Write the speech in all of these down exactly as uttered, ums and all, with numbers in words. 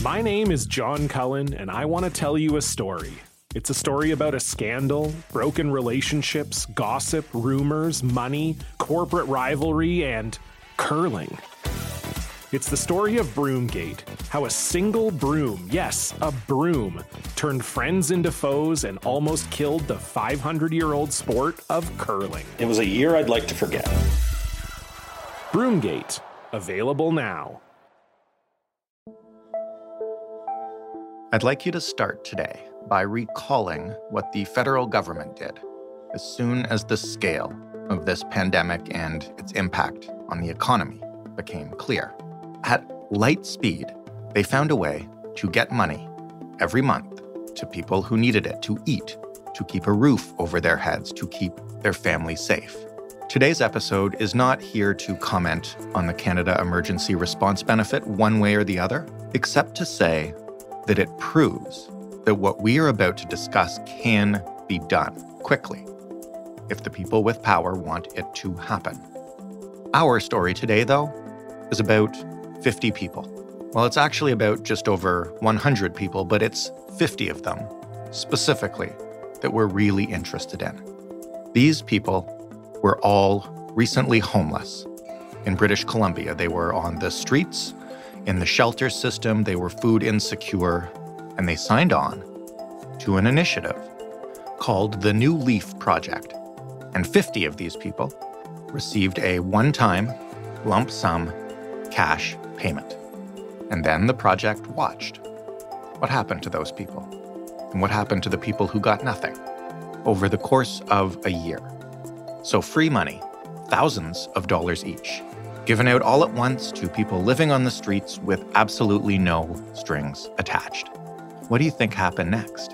My name is John Cullen, and I want to tell you a story. It's a story about a scandal, broken relationships, gossip, rumors, money, corporate rivalry, and curling. It's the story of Broomgate, how a single broom, yes, a broom, turned friends into foes and almost killed the five hundred year old sport of curling. It was a year I'd like to forget. Broomgate, available now. I'd like you to start today by recalling what the federal government did as soon as the scale of this pandemic and its impact on the economy became clear. At light speed, they found a way to get money every month to people who needed it to eat, to keep a roof over their heads, to keep their family safe. Today's episode is not here to comment on the Canada Emergency Response Benefit one way or the other, except to say that it proves that what we are about to discuss can be done quickly if the people with power want it to happen. Our story today, though, is about fifty people. Well, it's actually about just over one hundred people, but it's fifty of them, specifically, that we're really interested in. These people were all recently homeless in British Columbia. They were on the streets, in the shelter system, they were food insecure, and they signed on to an initiative called the New Leaf Project. And fifty of these people received a one-time lump sum cash payment. And then the project watched. What happened to those people? And what happened to the people who got nothing over the course of a year? So free money, thousands of dollars each, given out all at once to people living on the streets with absolutely no strings attached. What do you think happened next?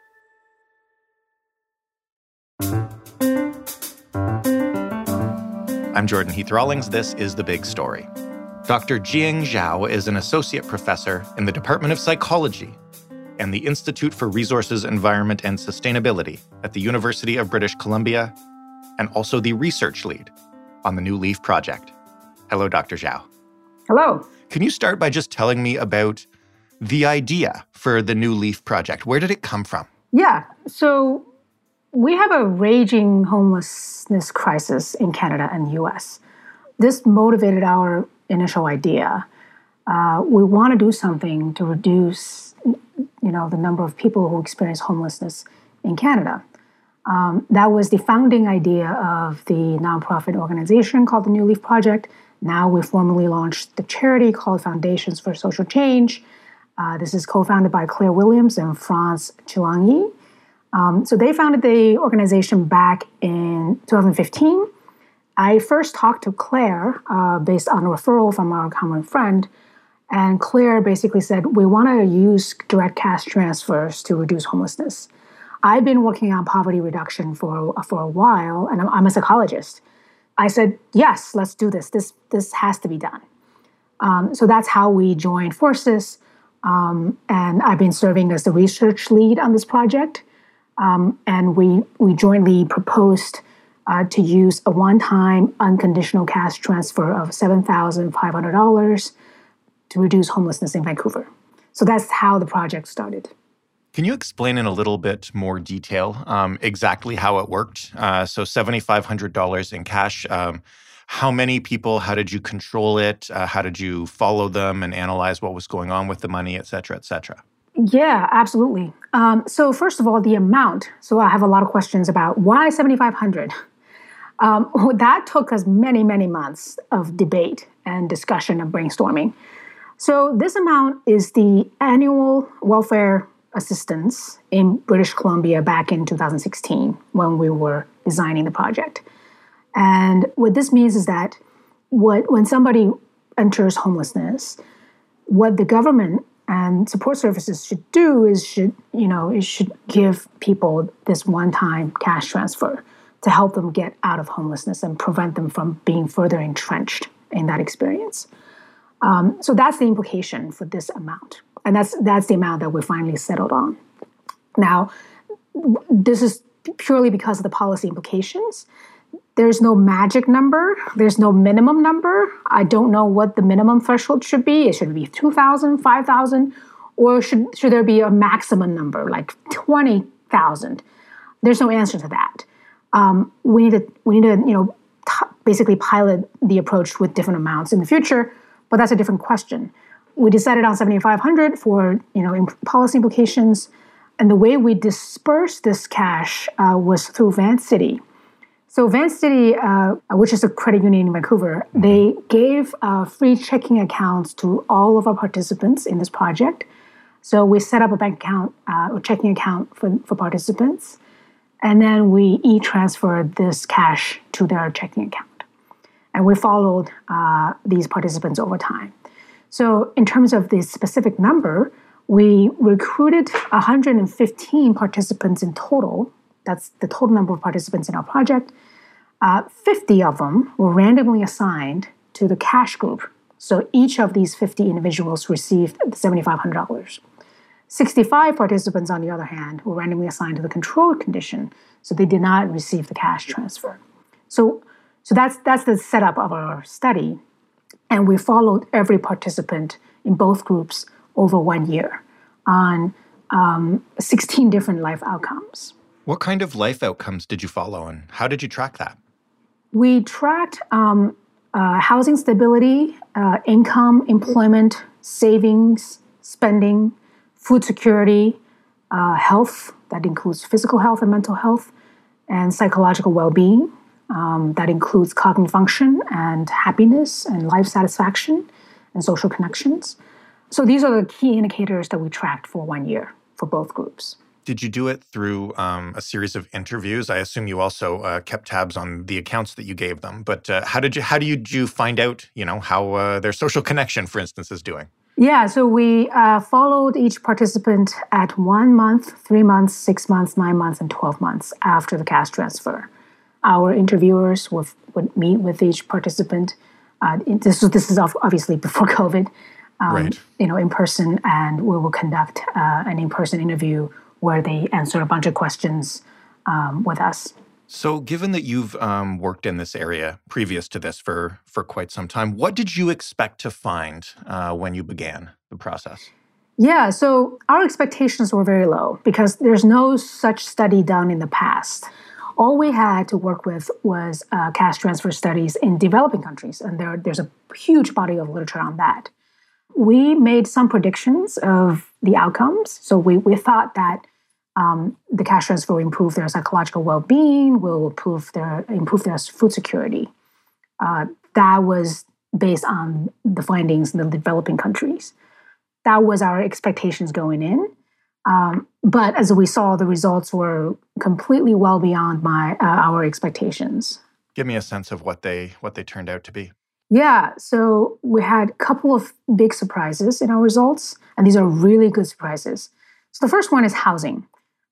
I'm Jordan Heath-Rawlings. This is The Big Story. Doctor Jiang Zhao is an associate professor in the Department of Psychology and the Institute for Resources, Environment, and Sustainability at the University of British Columbia, and also the research lead on the New Leaf Project. Hello, Doctor Zhao. Hello. Can you start by just telling me about the idea for the New Leaf Project? Where did it come from? Yeah, so we have a raging homelessness crisis in Canada and the U S. This motivated our initial idea. Uh, we want to do something to reduce, you know, the number of people who experience homelessness in Canada. Um, that was the founding idea of the nonprofit organization called the New Leaf Project. Now we formally launched the charity called Foundations for Social Change. Uh, this is co-founded by Claire Williams and Franz Chilanyi. Um, so they founded the organization back in two thousand fifteen. I first talked to Claire uh, based on a referral from our common friend. And Claire basically said, we want to use direct cash transfers to reduce homelessness. I've been working on poverty reduction for, for a while, and I'm, I'm a psychologist. I said, yes, let's do this. This, this has to be done. Um, so that's how we joined forces. Um, and I've been serving as the research lead on this project. Um, and we, we jointly proposed uh, to use a one-time unconditional cash transfer of seven thousand five hundred dollars to reduce homelessness in Vancouver. So that's how the project started. Can you explain in a little bit more detail um, exactly how it worked? Uh, so seven thousand five hundred dollars in cash. Um, how many people? How did you control it? Uh, how did you follow them and analyze what was going on with the money, et cetera, et cetera? Yeah, absolutely. Um, so first of all, the amount. So I have a lot of questions about why seven thousand five hundred dollars. Um, that took us many, many months of debate and discussion and brainstorming. So this amount is the annual welfare assistance in British Columbia back in two thousand sixteen when we were designing the project. And what this means is that what when somebody enters homelessness, what the government and support services should do is should, you know, it should give people this one-time cash transfer to help them get out of homelessness and prevent them from being further entrenched in that experience. Um, so that's the implication for this amount. And that's that's the amount that we finally settled on. Now, this is purely because of the policy implications. There's no magic number. There's no minimum number. I don't know what the minimum threshold should be. It should be two thousand, five thousand, Or should, should there be a maximum number, like twenty thousand? There's no answer to that. Um, we need to, we need to, you know, t- basically pilot the approach with different amounts in the future, but that's a different question. We decided on seventy-five hundred for, you know, imp- policy implications. And the way we dispersed this cash uh, was through Vancity. So Vancity, uh, which is a credit union in Vancouver, they gave uh, free checking accounts to all of our participants in this project. So we set up a bank account uh, or checking account for, for participants. And then we e-transferred this cash to their checking account. And we followed uh, these participants over time. So in terms of the specific number, we recruited one hundred fifteen participants in total. That's the total number of participants in our project. Uh, fifty of them were randomly assigned to the cash group. So each of these fifty individuals received seven thousand five hundred dollars. sixty-five participants, on the other hand, were randomly assigned to the control condition, so they did not receive the cash transfer. So, so that's that's the setup of our study, and we followed every participant in both groups over one year on um, sixteen different life outcomes. What kind of life outcomes did you follow, and how did you track that? We tracked um, uh, housing stability, uh, income, employment, savings, spending, food security, uh, health, that includes physical health and mental health, and psychological well-being. Um, that includes cognitive function and happiness and life satisfaction and social connections. So these are the key indicators that we tracked for one year for both groups. Did you do it through um, a series of interviews? I assume you also uh, kept tabs on the accounts that you gave them. But uh, how did you how do you, did you find out, you know, how uh, their social connection, for instance, is doing? Yeah, so we uh, followed each participant at one month, three months, six months, nine months, and twelve months after the cash transfer. Our interviewers would, would meet with each participant. Uh, this, was, this is obviously before COVID, um, right. you know, in person, and we will conduct uh, an in-person interview where they answer a bunch of questions um, with us. So given that you've um, worked in this area previous to this for, for quite some time, what did you expect to find uh, when you began the process? Yeah, so our expectations were very low because there's no such study done in the past. All we had to work with was uh, cash transfer studies in developing countries, and there, there's a huge body of literature on that. We made some predictions of the outcomes. So we, we thought that um, the cash transfer will improve their psychological well-being, will improve their, improve their food security. Uh, that was based on the findings in the developing countries. That was our expectations going in. Um, but as we saw, the results were completely well beyond my uh, our expectations. Give me a sense of what they what they turned out to be. Yeah, so we had a couple of big surprises in our results, and these are really good surprises. So the first one is housing.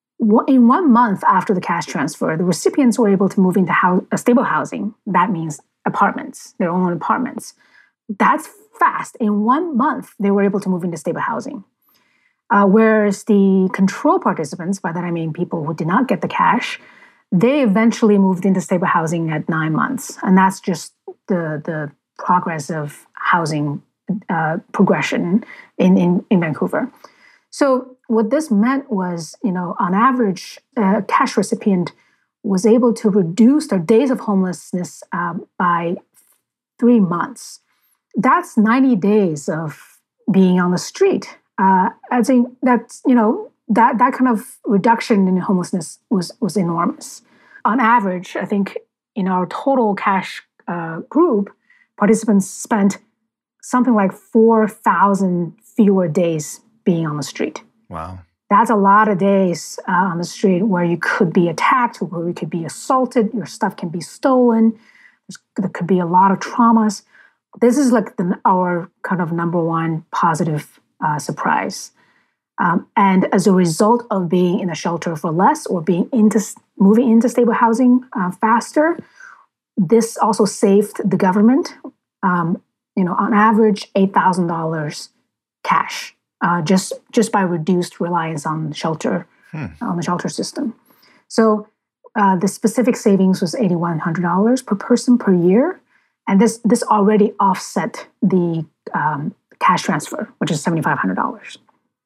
In one month after the cash transfer, the recipients were able to move into house, uh, stable housing. That means apartments, their own apartments. That's fast. In one month, they were able to move into stable housing. Uh, whereas the control participants, by that I mean people who did not get the cash, they eventually moved into stable housing at nine months. And that's just the, the progress of housing uh, progression in, in, in Vancouver. So what this meant was, you know, on average, a cash recipient was able to reduce their days of homelessness uh, by three months. That's ninety days of being on the street. Uh, I think that's, you know, that, that kind of reduction in homelessness was, was enormous. On average, I think in our total cash uh, group, participants spent something like four thousand fewer days being on the street. Wow. That's a lot of days uh, on the street where you could be attacked, where you could be assaulted, your stuff can be stolen. There's, there could be a lot of traumas. This is like the, our kind of number one positive uh, surprise. Um, and as a result of being in a shelter for less or being into moving into stable housing uh, faster, this also saved the government, um, you know, on average, eight thousand dollars cash, uh, just just by reduced reliance on shelter, hmm. on the shelter system. So uh, the specific savings was eight thousand one hundred dollars per person per year, and this this already offset the um, cash transfer, which is seven thousand five hundred dollars.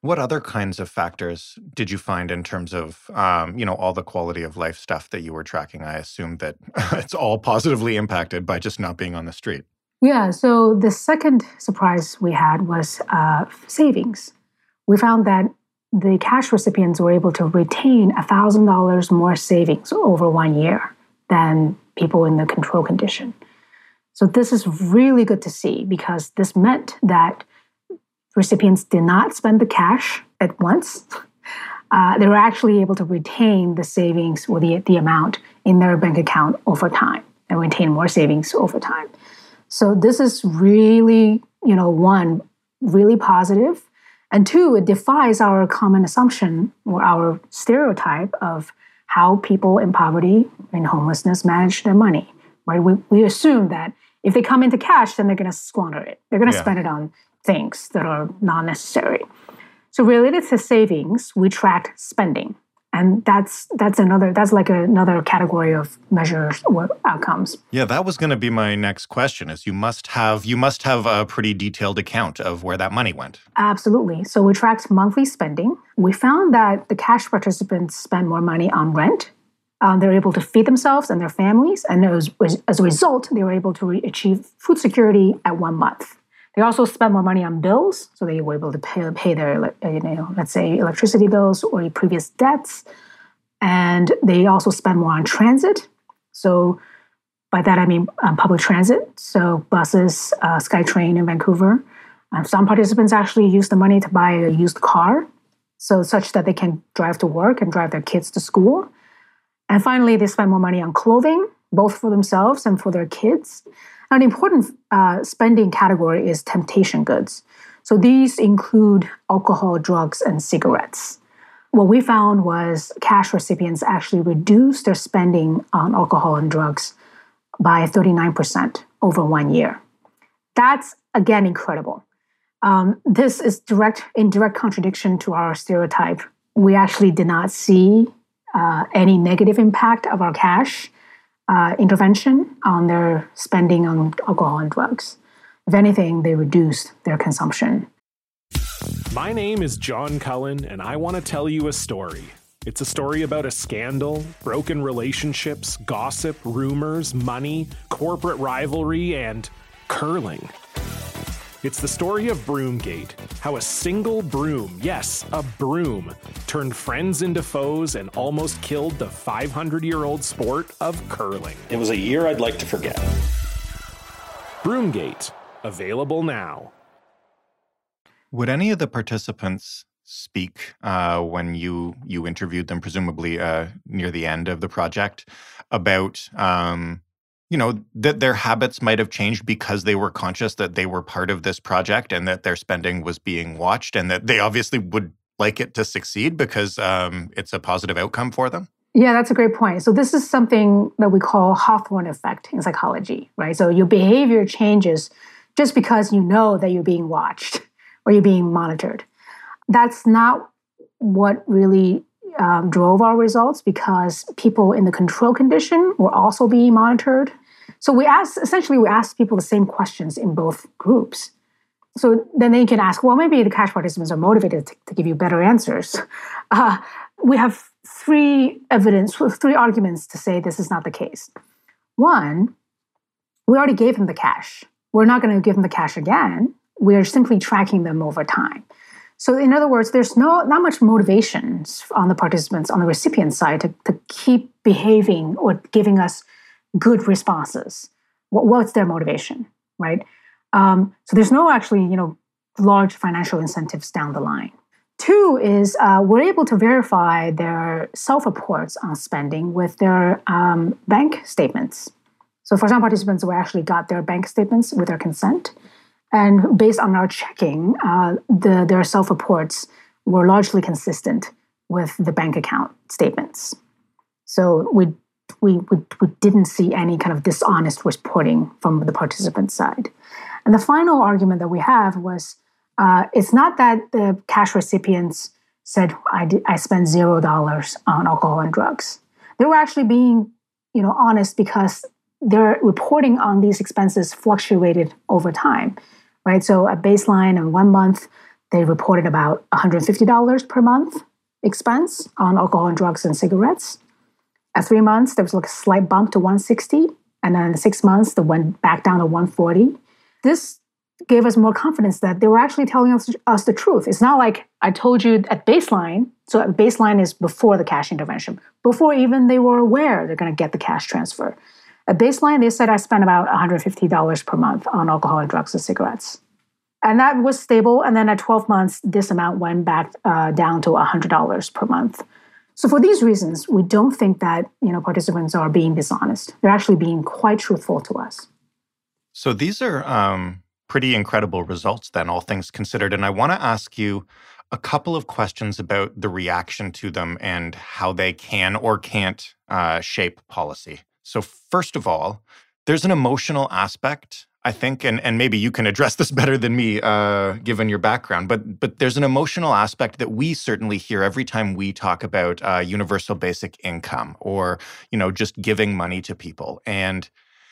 What other kinds of factors did you find in terms of, um, you know, all the quality of life stuff that you were tracking? I assume that it's all positively impacted by just not being on the street. Yeah, so the second surprise we had was uh, savings. We found that the cash recipients were able to retain one thousand dollars more savings over one year than people in the control condition. So this is really good to see because this meant that recipients did not spend the cash at once. Uh, they were actually able to retain the savings or the, the amount in their bank account over time and retain more savings over time. So this is really, you know, one, really positive. And two, it defies our common assumption or our stereotype of how people in poverty and homelessness manage their money, right? We, we assume that if they come into cash, then they're going to squander it. They're going to yeah. spend it on things that are not necessary. So related to savings, we track spending. And that's that's another that's like another category of measures or outcomes. Yeah, that was going to be my next question. Is you must have you must have a pretty detailed account of where that money went. Absolutely. So we tracked monthly spending. We found that the cash participants spend more money on rent. Um, they're able to feed themselves and their families, and as, as a result, they were able to re- achieve food security at one month. They also spend more money on bills, so they were able to pay, pay their, you know, let's say, electricity bills or previous debts. And they also spend more on transit. So by that, I mean um, public transit, so buses, uh, SkyTrain in Vancouver. Um, some participants actually use the money to buy a used car, so such that they can drive to work and drive their kids to school. And finally, they spend more money on clothing, both for themselves and for their kids. An important uh, spending category is temptation goods. So these include alcohol, drugs, and cigarettes. What we found was cash recipients actually reduced their spending on alcohol and drugs by thirty-nine percent over one year. That's, again, incredible. Um, this is direct in direct contradiction to our stereotype. We actually did not see uh, any negative impact of our cash Uh, intervention on their spending on alcohol and drugs. If anything, they reduced their consumption. My name is John Cullen, and I want to tell you a story. It's a story about a scandal, broken relationships, gossip, rumors, money, corporate rivalry, and curling. It's the story of Broomgate, how a single broom, yes, a broom, turned friends into foes and almost killed the five hundred year old sport of curling. It was a year I'd like to forget. Broomgate, available now. Would any of the participants speak uh, when you you interviewed them, presumably uh, near the end of the project, about um, you know, that their habits might have changed because they were conscious that they were part of this project and that their spending was being watched, and that they obviously would like it to succeed because um, it's a positive outcome for them? Yeah, that's a great point. So this is something that we call Hawthorne effect in psychology, right? So your behavior changes just because you know that you're being watched or you're being monitored. That's not what really um, drove our results, because people in the control condition were also being monitored. So we asked, essentially, we asked people the same questions in both groups. So then they can ask, well, maybe the cash participants are motivated to, to give you better answers. Uh, we have three evidence, three arguments to say this is not the case. One, we already gave them the cash. We're not going to give them the cash again. We're simply tracking them over time. So in other words, there's no not much motivation on the participants, on the recipient side, to, to keep behaving or giving us good responses. What, what's their motivation, right? Um, so there's no actually, you know, large financial incentives down the line. Two is uh, we're able to verify their self-reports on spending with their um, bank statements. So for some participants, we actually got their bank statements with their consent. And based on our checking, uh, the, their self-reports were largely consistent with the bank account statements. So we, we, we, we didn't see any kind of dishonest reporting from the participant side. And the final argument that we have was, uh, it's not that the cash recipients said, I, did, I spent zero dollars on alcohol and drugs. They were actually being, you know, honest because their reporting on these expenses fluctuated over time. Right, so a baseline in one month, they reported about one hundred fifty dollars per month expense on alcohol and drugs and cigarettes. At three months, there was like a slight bump to one hundred sixty dollars. And then in six months, they went back down to one hundred forty dollars. This gave us more confidence that they were actually telling us, us the truth. It's not like I told you at baseline. So at baseline is before the cash intervention, before even they were aware they're going to get the cash transfer. At baseline, they said I spent about one hundred fifty dollars per month on alcohol and drugs and cigarettes. And that was stable. And then at twelve months, this amount went back uh, down to one hundred dollars per month. So for these reasons, we don't think that, you know, participants are being dishonest. They're actually being quite truthful to us. So these are um, pretty incredible results then, all things considered. And I want to ask you a couple of questions about the reaction to them and how they can or can't uh, shape policy. So first of all, there's an emotional aspect, I think, and, and maybe you can address this better than me, uh, given your background, but but there's an emotional aspect that we certainly hear every time we talk about uh, universal basic income or, you know, just giving money to people. And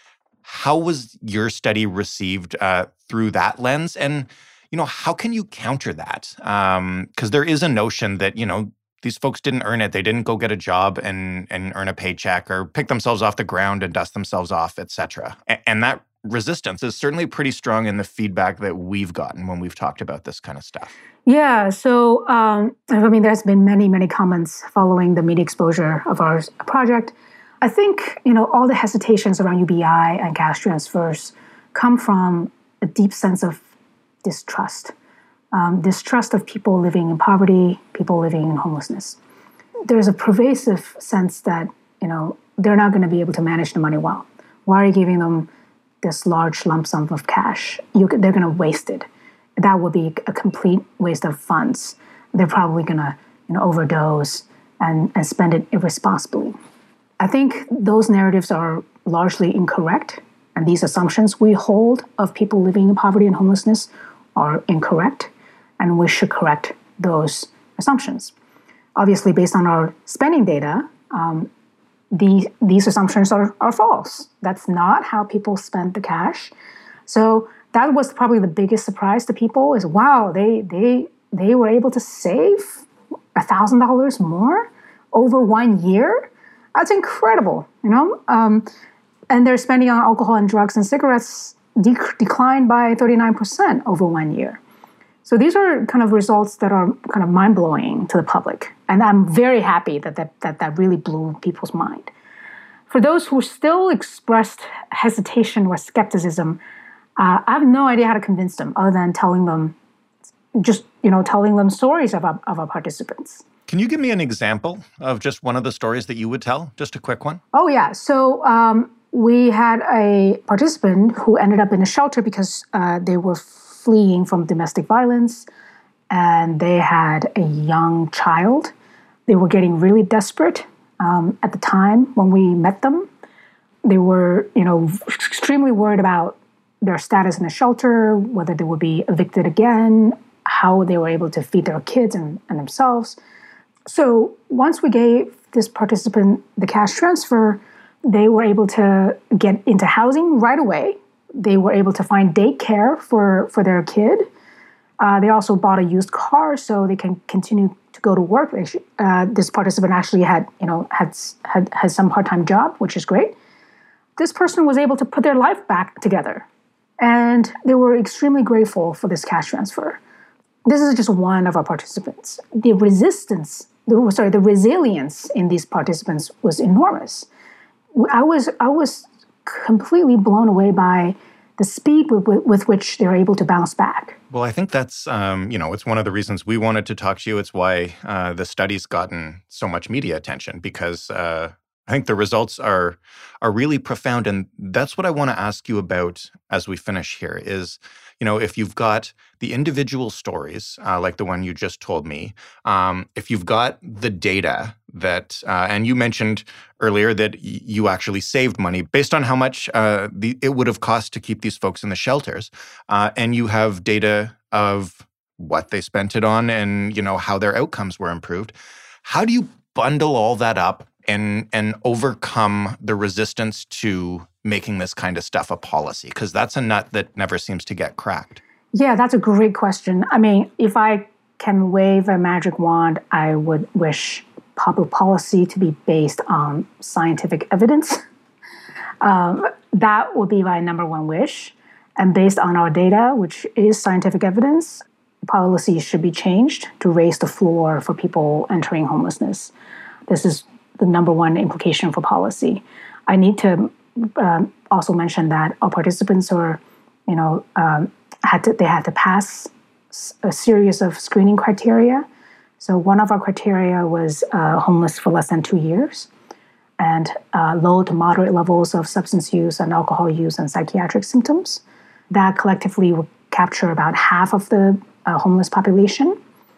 how was your study received uh, through that lens? And, you know, how can you counter that? Um, because there is a notion that, you know, these folks didn't earn it. They didn't go get a job and, and earn a paycheck or pick themselves off the ground and dust themselves off, et cetera. And, and that resistance is certainly pretty strong in the feedback that we've gotten when we've talked about this kind of stuff. Yeah, so um, I mean, there's been many, many comments following the media exposure of our project. I think, you know, all the hesitations around U B I and cash transfers come from a deep sense of distrust. Um, distrust of people living in poverty, people living in homelessness. There's a pervasive sense that, you know, they're not going to be able to manage the money well. Why are you giving them this large lump sum of cash? You, they're going to waste it. That would be a complete waste of funds. They're probably going to, you know, overdose and, and spend it irresponsibly. I think those narratives are largely incorrect, and these assumptions we hold of people living in poverty and homelessness are incorrect, and we should correct those assumptions. Obviously, based on our spending data, um, the, these assumptions are, are false. That's not how people spend the cash. So that was probably the biggest surprise to people is, wow, they they they were able to save one thousand dollars more over one year? That's incredible, you know? Um, and their spending on alcohol and drugs and cigarettes dec- declined by thirty-nine percent over one year. So these are kind of results that are kind of mind-blowing to the public. And I'm very happy that that, that, that really blew people's mind. For those who still expressed hesitation or skepticism, uh, I have no idea how to convince them other than telling them, just, you know, telling them stories of our, of our participants. Can you give me an example of just one of the stories that you would tell? Just a quick one. Oh, yeah. So um, we had a participant who ended up in a shelter because uh, they were fleeing from domestic violence, and they had a young child. They were getting really desperate um, at the time when we met them. They were, you know, extremely worried about their status in the shelter, whether they would be evicted again, how they were able to feed their kids and, and themselves. So once we gave this participant the cash transfer, they were able to get into housing right away. They were able to find daycare for, for their kid. Uh, they also bought a used car so they can continue to go to work. They should, uh, this participant actually had, you know, had, had had some part-time job, which is great. This person was able to put their life back together, and they were extremely grateful for this cash transfer. This is just one of our participants. The resistance, the, sorry, the resilience in these participants was enormous. I was I was completely blown away by the speed with, with, with which they're able to bounce back. Well, I think that's, um, you know, it's one of the reasons we wanted to talk to you. It's why uh, the study's gotten so much media attention, because uh, I think the results are are really profound. And that's what I want to ask you about as we finish here is, you know, if you've got the individual stories, uh, like the one you just told me, um, if you've got the data that, uh, and you mentioned earlier that y- you actually saved money based on how much uh, the, it would have cost to keep these folks in the shelters, uh, and you have data of what they spent it on and, you know, how their outcomes were improved. How do you bundle all that up and and overcome the resistance to making this kind of stuff a policy? Because that's a nut that never seems to get cracked. Yeah, that's a great question. I mean, if I can wave a magic wand, I would wish public policy to be based on scientific evidence. Um, that would be my number one wish. And based on our data, which is scientific evidence, policy should be changed to raise the floor for people entering homelessness. This is the number one implication for policy. I need to um, also mention that our participants are, you know, um, had to they had to pass a series of screening criteria. So one of our criteria was uh, homeless for less than two years, and uh, low to moderate levels of substance use and alcohol use and psychiatric symptoms. That collectively would capture about half of the uh, homeless population.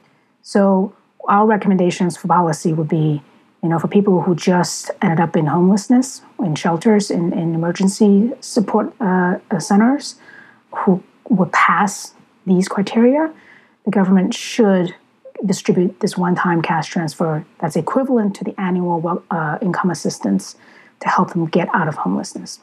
So our recommendations for policy would be, you know, for people who just ended up in homelessness, in shelters, in, in emergency support uh, centers, who would pass these criteria, the government should distribute this one-time cash transfer that's equivalent to the annual uh, income assistance to help them get out of homelessness.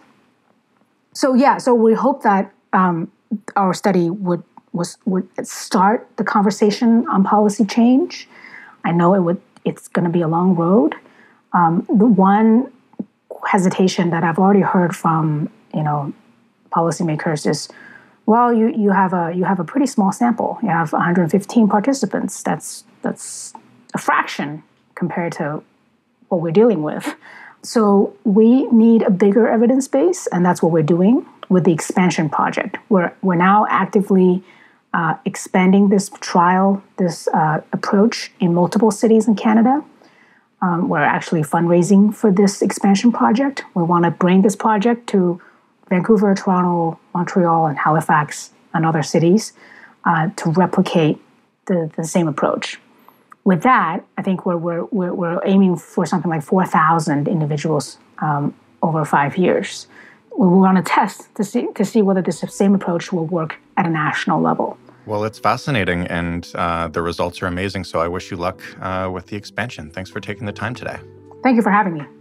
So yeah, so we hope that um, our study would was would start the conversation on policy change. I know it would. It's going to be a long road. Um, the one hesitation that I've already heard from you know policymakers is, well, you, you have a you have a pretty small sample. You have one hundred fifteen participants. That's that's a fraction compared to what we're dealing with. So we need a bigger evidence base, and that's what we're doing with the expansion project. We're we're now actively uh, expanding this trial, this uh, approach in multiple cities in Canada. Um, we're actually fundraising for this expansion project. We want to bring this project to Vancouver, Toronto, Montreal, and Halifax, and other cities uh, to replicate the, the same approach. With that, I think we're we're we're, we're aiming for something like four thousand individuals um, over five years. We want to test to see to see whether this same approach will work at a national level. Well, it's fascinating, and uh, the results are amazing. So I wish you luck uh, with the expansion. Thanks for taking the time today. Thank you for having me.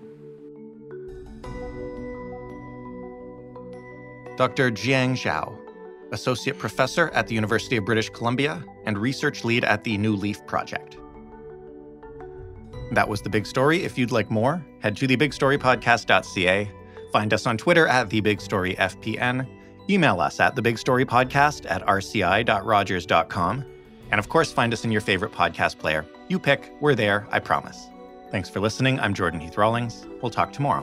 Doctor Jiang Zhao, Associate Professor at the University of British Columbia and Research Lead at the New Leaf Project. That was The Big Story. If you'd like more, head to the big story podcast dot c a. Find us on Twitter at the big story f p n. Email us at the big story podcast at r c i dot rogers dot com. And of course, find us in your favorite podcast player. You pick, we're there, I promise. Thanks for listening. I'm Jordan Heath Rawlings. We'll talk tomorrow.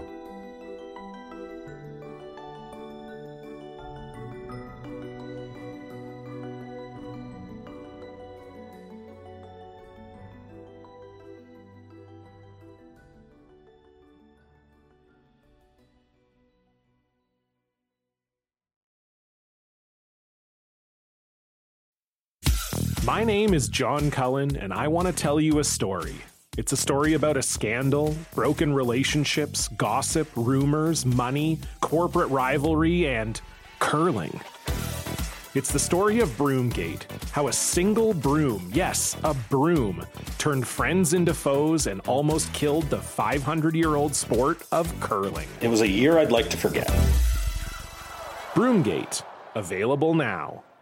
My name is John Cullen, and I want to tell you a story. It's a story about a scandal, broken relationships, gossip, rumors, money, corporate rivalry, and curling. It's the story of Broomgate, how a single broom, yes, a broom, turned friends into foes and almost killed the five hundred year old sport of curling. It was a year I'd like to forget. Broomgate, available now.